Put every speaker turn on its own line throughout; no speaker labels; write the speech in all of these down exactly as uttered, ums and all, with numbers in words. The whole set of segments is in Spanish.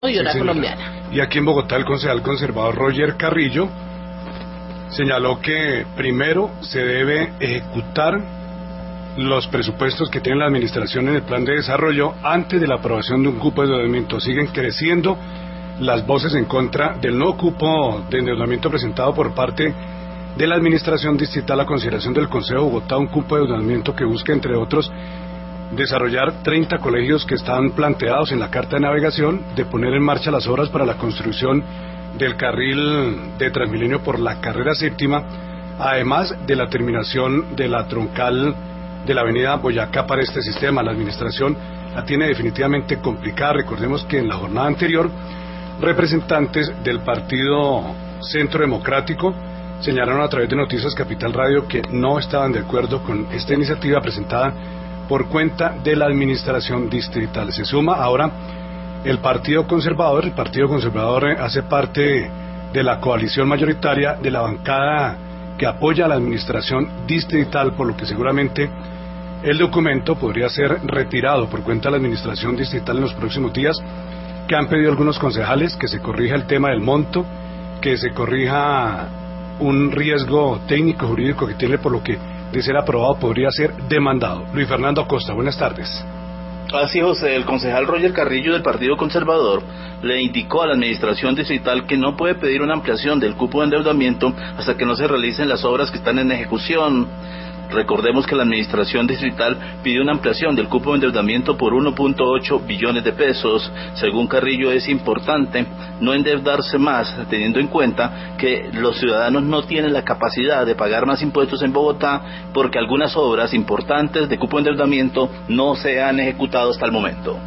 y una
sí,
colombiana.
Y aquí en Bogotá el concejal conservador Roger Carrillo señaló que primero se debe ejecutar los presupuestos que tiene la administración en el plan de desarrollo antes de la aprobación de un cupo de endeudamiento. Siguen creciendo las voces en contra del nuevo cupo de endeudamiento presentado por parte de la administración distrital a consideración del Consejo de Bogotá, un cupo de endeudamiento que busca, entre otros, desarrollar treinta colegios que están planteados en la carta de navegación, de poner en marcha las obras para la construcción del carril de Transmilenio por la carrera séptima, además de la terminación de la troncal de la avenida Boyacá para este sistema. La administración la tiene definitivamente complicada. Recordemos que en la jornada anterior, representantes del Partido Centro Democrático señalaron a través de Noticias Capital Radio que no estaban de acuerdo con esta iniciativa presentada por cuenta de la administración distrital. Se suma ahora el Partido Conservador. El Partido Conservador hace parte de la coalición mayoritaria de la bancada que apoya a la administración distrital, por lo que seguramente el documento podría ser retirado por cuenta de la administración distrital en los próximos días, que han pedido algunos concejales que se corrija el tema del monto, que se corrija un riesgo técnico jurídico que tiene, por lo que de ser aprobado podría ser demandado. Luis Fernando Acosta, buenas tardes.
Así, José, el concejal Roger Carrillo del Partido Conservador le indicó a la administración distrital que no puede pedir una ampliación del cupo de endeudamiento hasta que no se realicen las obras que están en ejecución. Recordemos que la administración distrital pidió una ampliación del cupo de endeudamiento por uno punto ocho billones de pesos. Según Carrillo, es importante no endeudarse más, teniendo en cuenta que los ciudadanos no tienen la capacidad de pagar más impuestos en Bogotá, porque algunas obras importantes de cupo de endeudamiento no se han ejecutado hasta el momento.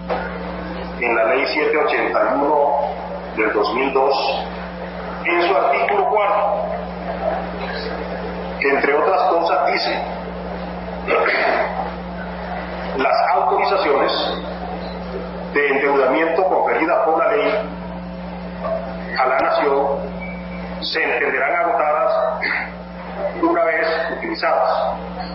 En la ley setecientos ochenta y uno del dos mil dos, en su artículo cuarto, que entre otras cosas dice: las autorizaciones de endeudamiento conferidas por la ley a la nación se entenderán agotadas una vez utilizadas.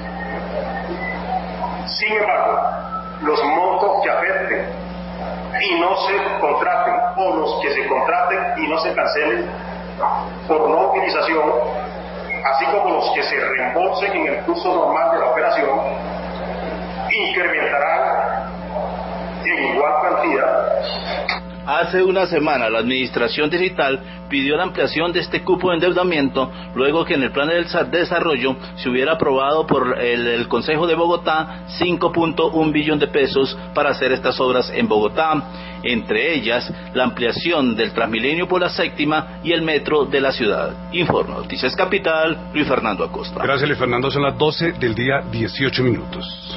Sin embargo, los montos que afecten y no se contraten, o los que se contraten y no se cancelen por no utilización, así como los que se reembolsen en el curso normal de la operación, incrementarán en igual cantidad.
Hace una semana la administración distrital pidió la ampliación de este cupo de endeudamiento luego que en el plan de desarrollo se hubiera aprobado por el, el Consejo de Bogotá cinco punto uno billón de pesos para hacer estas obras en Bogotá, entre ellas la ampliación del Transmilenio por la séptima y el metro de la ciudad. Informa Noticias Capital, Luis Fernando Acosta.
Gracias, Luis Fernando. Son las doce del día, dieciocho minutos.